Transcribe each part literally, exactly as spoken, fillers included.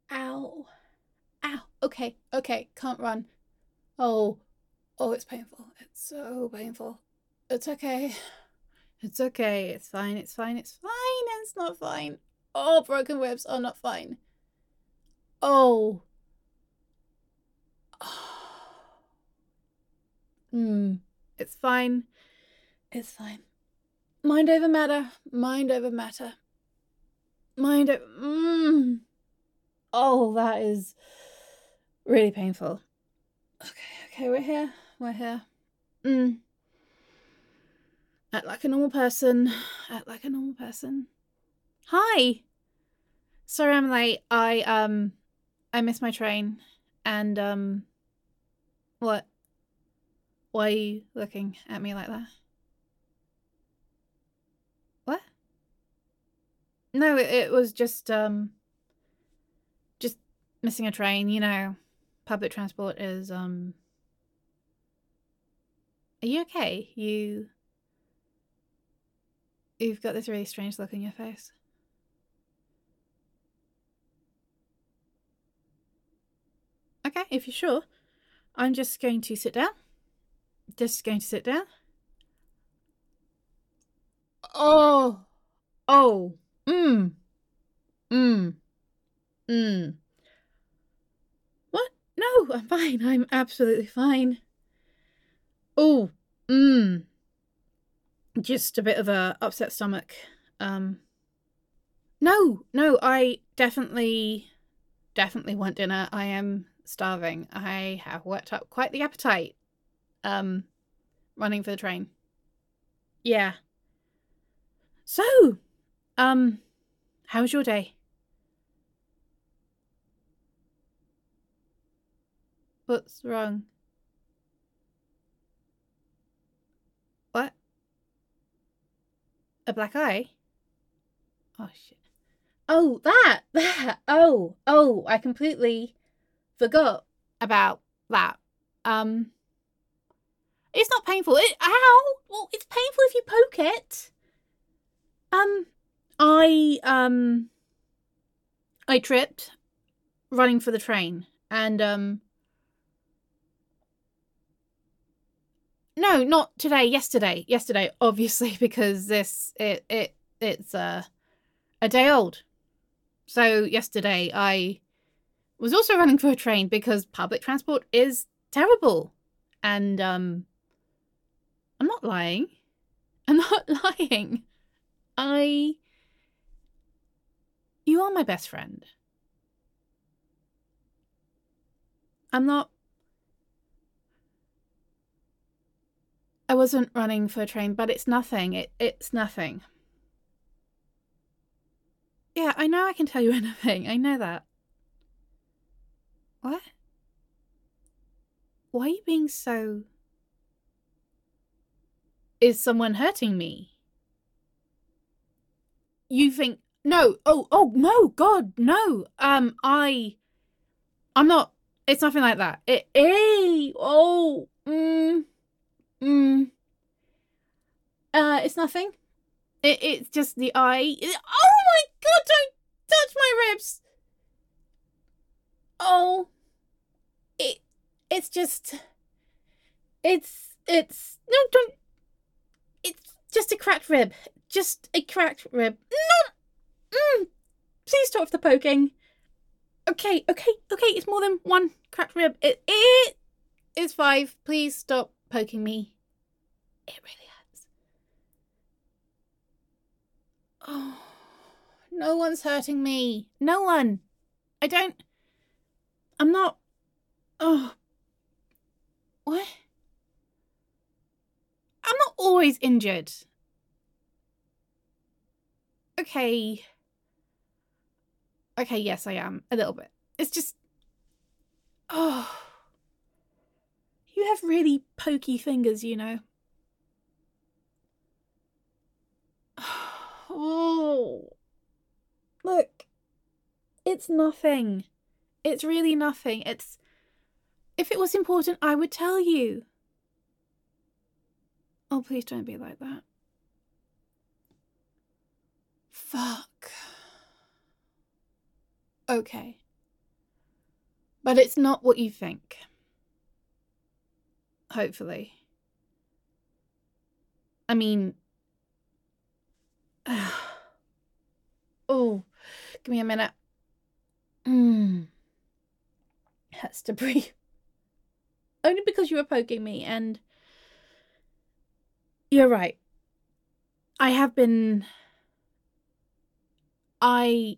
Ow. Ow. Okay, okay, can't run. Oh, oh, it's painful. It's so painful. It's okay. It's okay. It's fine. It's fine. It's fine. It's not fine. Oh, broken ribs are not fine. Oh. Hmm. It's fine. It's fine. Mind over matter. Mind over matter. Mind over. Mm. Oh, that is really painful. Okay, okay, we're here. We're here. Mm. Act like a normal person. Act like a normal person. Hi. Sorry I'm late. I um I missed my train and um what? Why are you looking at me like that? What? No, it, it was just um just missing a train, you know. Public transport is um Are you okay? You you've got this really strange look on your face. Okay, if you're sure. I'm just going to sit down. Just going to sit down. Oh. Oh. Mmm. Mmm. Mmm. What? No, I'm fine. I'm absolutely fine. Oh. Mmm. Just a bit of a upset stomach. Um. No, no, I definitely, definitely want dinner. I am starving. I have worked up quite the appetite. Um, running for the train. Yeah. So, um, how was your day? What's wrong? What? A black eye? Oh shit. Oh, that, that. Oh, oh, I completely forgot about that. Um, it's not painful. It, ow! Well, it's painful if you poke it. Um, I, um, I tripped running for the train and, um, no, not today, yesterday. Yesterday, obviously, because this, it, it, it's, uh, a day old. So yesterday I was also running for a train because public transport is terrible. And um I'm not lying. I'm not lying. I You are my best friend. I'm not I wasn't running for a train, but it's nothing. It it's nothing. Yeah, I know I can tell you anything. I know that. What? Why are you being so Is someone hurting me? You think no, oh, oh no, God, no. Um, I I'm not. It's nothing like that. It. Hey. Oh. Mm. Mm. Uh. It's nothing. It. It's just the eye. It, oh my God! Don't touch my ribs. Oh. It. It's just. It's. It's. No. Don't. It's just a cracked rib. Just a cracked rib. No. Mm, please stop the poking. Okay. Okay. Okay. It's more than one cracked rib. It. It is five. Please stop poking me. It really hurts. Oh, no one's hurting me. No one. I don't. I'm not. Oh, what? I'm not always injured. Okay. Okay, yes, I am. A little bit. It's just. Oh. You have really pokey fingers, you know. Oh. Look. It's nothing. It's really nothing. It's. If it was important, I would tell you. Oh, please don't be like that. Fuck. Okay. But it's not what you think. Hopefully. I mean... oh, give me a minute. Mm. Has to breathe. Only because you were poking me, and... You're right. I have been... I...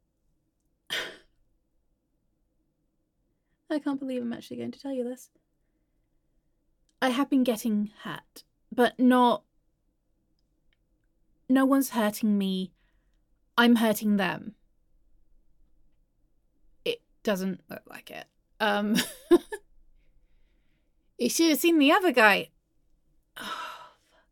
I can't believe I'm actually going to tell you this. I have been getting hurt, but not... No one's hurting me. I'm hurting them. It doesn't look like it. Um... You should have seen the other guy. Oh,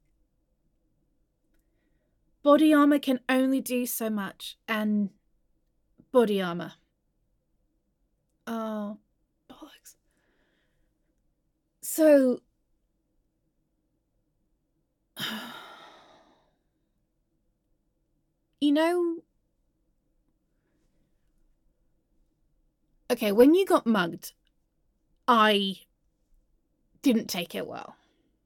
body armor can only do so much, and body armor. Oh, bollocks. So, you know, okay, when you got mugged, I didn't take it well.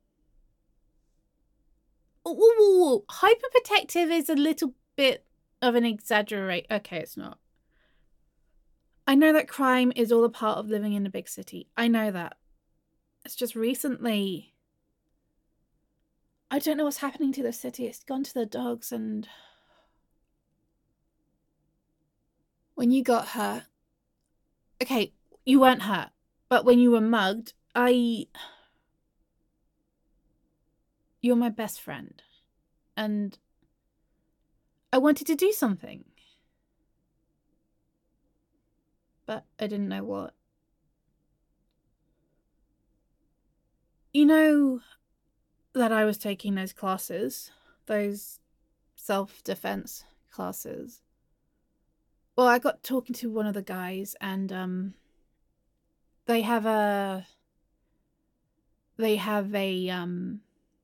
Ooh, hyperprotective is a little bit of an exaggerate. Okay, it's not. I know that crime is all a part of living in a big city. I know that. It's just recently... I don't know what's happening to the city. It's gone to the dogs, and... When you got hurt... Okay, you weren't hurt. But when you were mugged, I... You're my best friend. And... I wanted to do something. But I didn't know what. You know that I was taking those classes, those self-defense classes. Well, I got talking to one of the guys, and um, they have a, they have a um,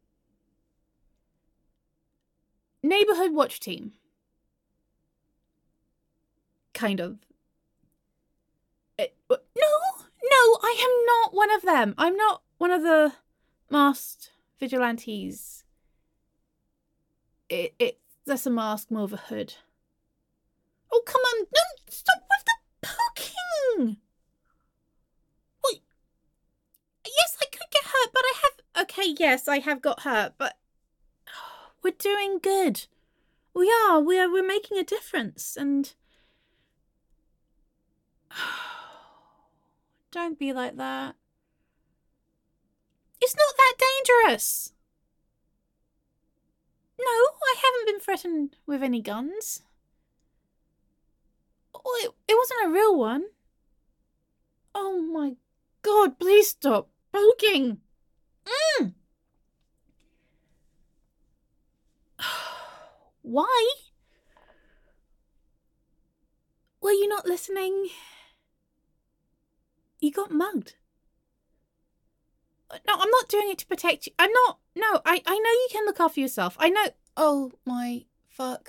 neighborhood watch team. Kind of. It, no, no, I am not one of them. I'm not one of the masked vigilantes. It, it, that's a mask, more of a hood. Oh, come on. No, stop with the poking. Wait. Yes, I could get hurt, but I have... Okay, yes, I have got hurt, but... We're doing good. We are. We are. We're making a difference, and... Don't be like that. It's not that dangerous. No, I haven't been threatened with any guns. Oh, it, it wasn't a real one. Oh my God, please stop poking. Mm. Why? Were you not listening? You got mugged. No, I'm not doing it to protect you. I'm not. No, I, I know you can look after yourself. I know. Oh my fuck.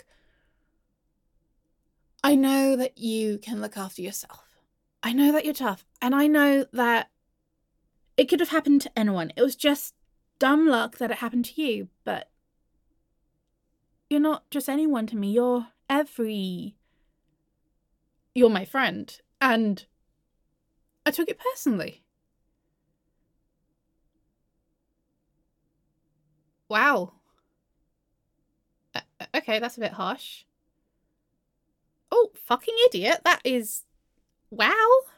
I know that you can look after yourself. I know that you're tough. And I know that it could have happened to anyone. It was just dumb luck that it happened to you. But you're not just anyone to me. You're every... You're my friend. And I took it personally. Wow. Uh, okay, that's a bit harsh. Oh, fucking idiot. That is... Wow.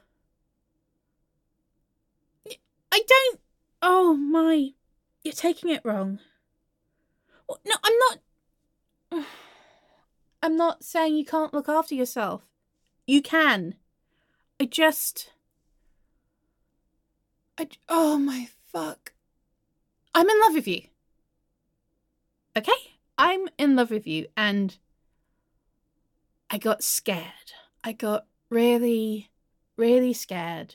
I don't... Oh, my... You're taking it wrong. No, I'm not... I'm not saying you can't look after yourself. You can. I just... I... Oh, my fuck. I'm in love with you. Okay? I'm in love with you, and I got scared. I got really, really scared.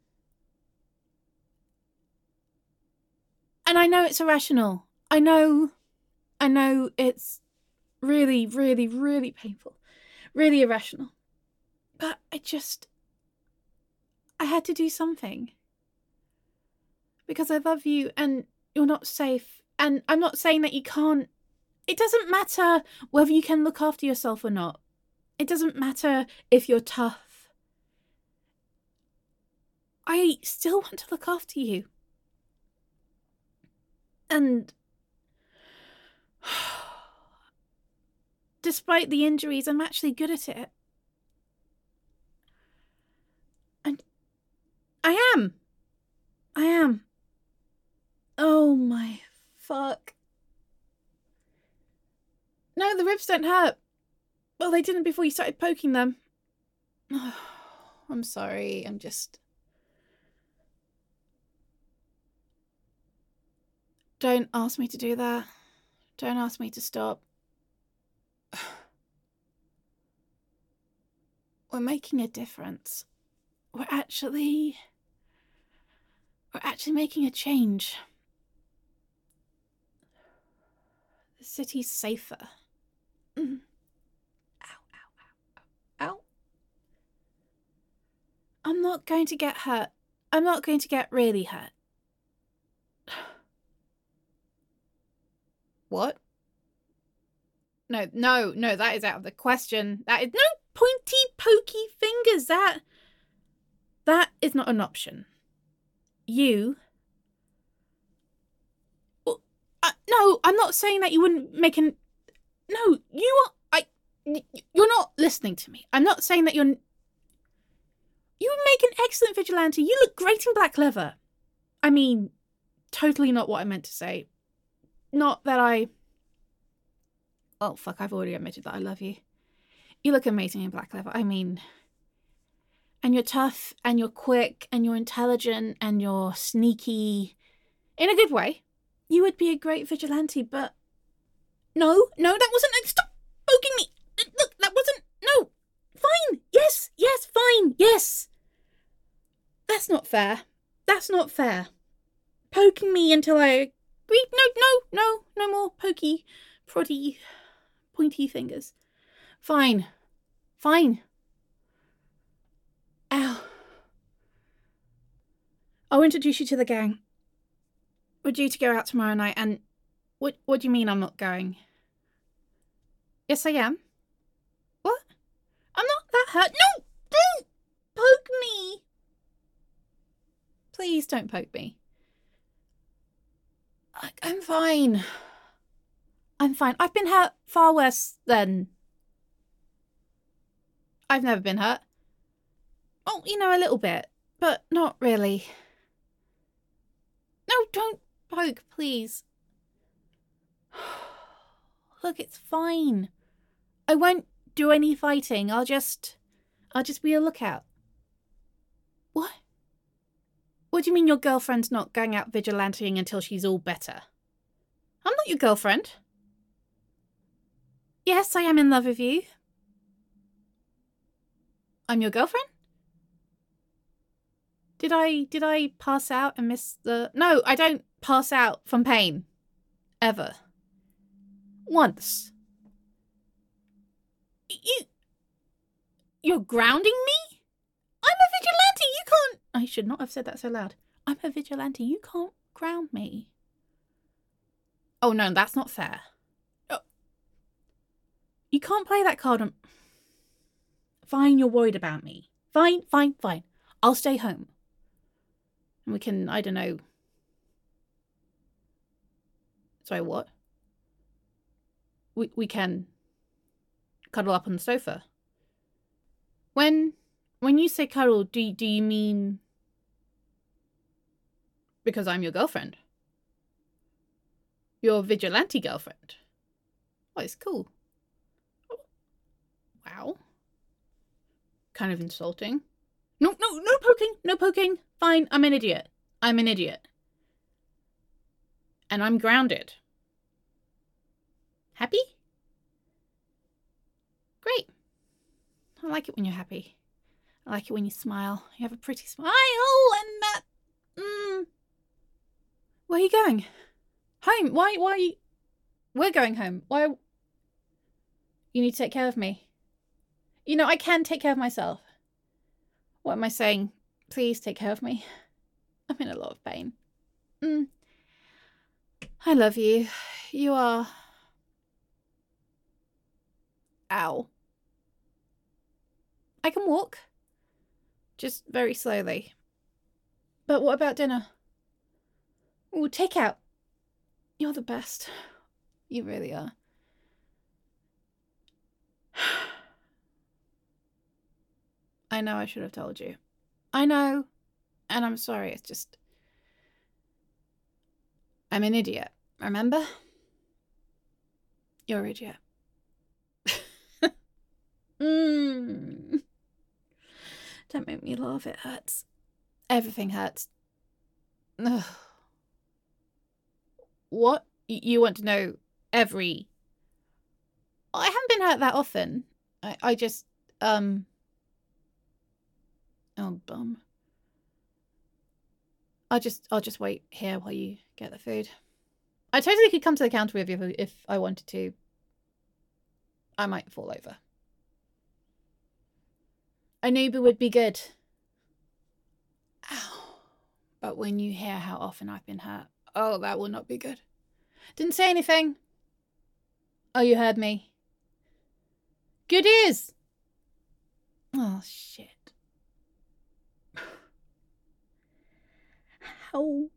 And I know it's irrational. I know, I know it's really, really, really painful. Really irrational. But I just, I had to do something. Because I love you and you're not safe. And I'm not saying that you can't. It doesn't matter whether you can look after yourself or not. It doesn't matter if you're tough. I still want to look after you. And despite the injuries, I'm actually good at it. And I am. I am. Oh my fuck. No, the ribs don't hurt. Well, they didn't before you started poking them. Oh, I'm sorry. I'm just... Don't ask me to do that. Don't ask me to stop. We're making a difference. We're actually... We're actually making a change. The city's safer. Mm. Ow, ow, ow, ow, ow. I'm not going to get hurt. I'm not going to get really hurt. What? No, no, no, that is out of the question. That is no pointy, pokey fingers. That, that is not an option. You... Well, uh, no, I'm not saying that you wouldn't make an... No, you are... I... You're not listening to me. I'm not saying that you're... You would make an excellent vigilante. You look great in black leather. I mean, totally not what I meant to say. Not that I... Oh, fuck, I've already admitted that I love you. You look amazing in black leather. I mean... And you're tough, and you're quick, and you're intelligent, and you're sneaky. In a good way. You would be a great vigilante, but... No, no, that wasn't... Stop poking me! Look, that wasn't... No! Fine! Yes, yes, fine, yes! That's not fair. That's not fair. Poking me until I... No, no, no, no more pokey, proddy, pointy fingers. Fine. Fine. Ow. I'll introduce you to the gang. We're due to go out tomorrow night, and... What, what do you mean I'm not going? Yes, I am. What? I'm not that hurt. No! Don't poke me! Please don't poke me. I, I'm fine. I'm fine. I've been hurt far worse than... I've never been hurt. Oh, you know, a little bit, but not really. No, don't poke, please. Look, it's fine. I won't do any fighting. I'll just... I'll just be a lookout. What? What do you mean your girlfriend's not going out vigilanting until she's all better? I'm not your girlfriend. Yes, I am in love with you. I'm your girlfriend? Did I, did I pass out and miss the... No, I don't pass out from pain. Ever. Once. You... You're grounding me? I'm a vigilante, you can't... I should not have said that so loud. I'm a vigilante, you can't ground me. Oh no, that's not fair. Oh. You can't play that card on... Fine, you're worried about me. Fine, fine, fine. I'll stay home. And we can, I don't know... Sorry, what? We we can cuddle up on the sofa. When when you say cuddle, do do you mean because I'm your girlfriend? Your vigilante girlfriend? Oh, it's cool. Oh. Wow. Kind of insulting. No, no, no poking, no poking. Fine, I'm an idiot. I'm an idiot. And I'm grounded. Happy? Great. I like it when you're happy. I like it when you smile. You have a pretty smile. And that... Mm. Where are you going? Home. Why? Why? You... We're going home. Why? You need to take care of me. You know, I can take care of myself. What am I saying? Please take care of me. I'm in a lot of pain. Mm. I love you. You are... Ow. I can walk. Just very slowly. But what about dinner? Ooh, takeout. You're the best. You really are. I know I should have told you. I know. And I'm sorry, it's just... I'm an idiot, remember? You're an idiot. mm. Don't make me laugh, it hurts. Everything hurts. Ugh. What? You want to know every... I haven't been hurt that often. I, I just, um... Oh, bum. I'll just, I'll just wait here while you get the food. I totally could come to the counter with you if I wanted to. I might fall over. An Uber would be good. Ow. But when you hear how often I've been hurt, oh, that will not be good. Didn't say anything. Oh, you heard me. Good ears. Oh, shit. How?